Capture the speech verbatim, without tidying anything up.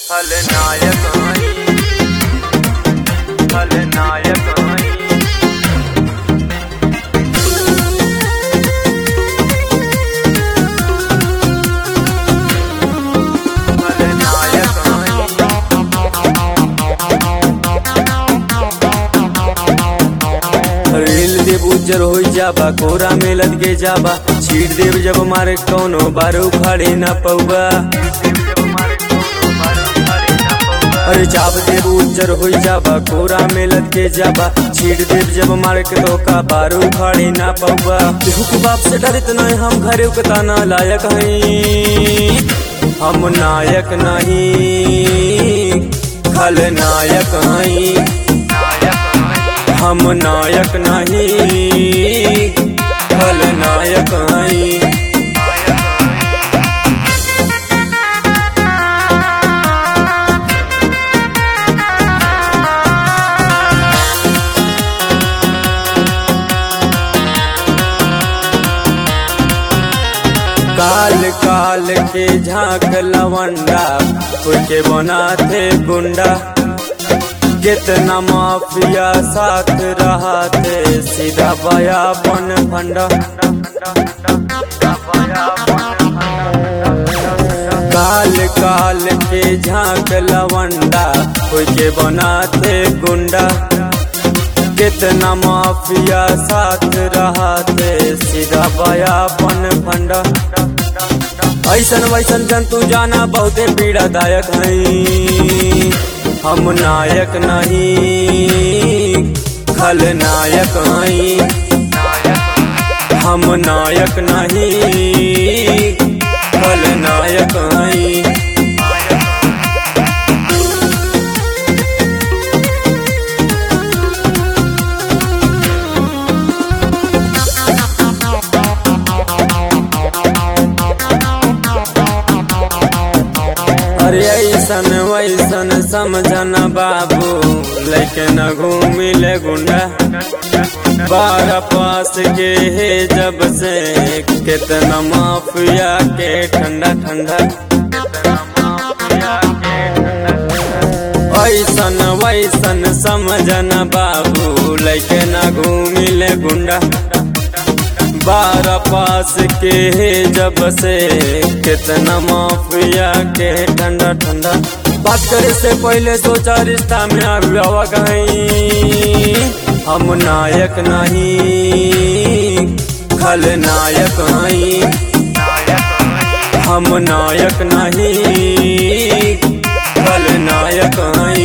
खलनायक हईं, खलनायक हईं। खलनायक हईं। रेल देव उज्जर हो जाबा, कोरा में लद के जाबा, छीट देव जब मारे कौनो बार उखाड़े न पौबा। अरे चाप देव उज्जर हो जाबा, कोरा में लद के जाबा, छीट देव जब मारे के धोखा बार उखाड़े न पौबा। हुक बाप से डरित नहीं, हम घरे उकता ना लायक हईं, हम नायक नहीं खलनायक हईं, हम नायक नहीं खलनायक हईं। काल काल के झांक लवंडा, कोई के बनाते गुंडा, कितना माफिया साथ रहा थे, सीधा बया बन फंडा। काल काल के झांक लवंडा, कोई के बनाते गुंडा, कितना माफिया साथ रहा थे, सीधा बया बन फंडा। ऐसन वैसन जंतु जाना बहुते पीड़ादायक हईं, हम नायक नहीं खलनायक हईं, हम नायक नहीं खलनायक हईं। अरे ऐसन वैसन समझना बाबू, लेकिन घूमिले गुंडा, बारह पास के है जब से, कितना माफिया के ठंडा ठंडा। ऐसन वैसन समझना बाबू, लेकिन घूमिले गुंडा, बारह पास के है जब से, कितना माफिया के ठंडा ठंडा। बात करे से पहले सोचा रिश्ता में आवा कहीं, हम नायक नहीं खलनायक हईं, हम नायक नहीं खलनायक हईं।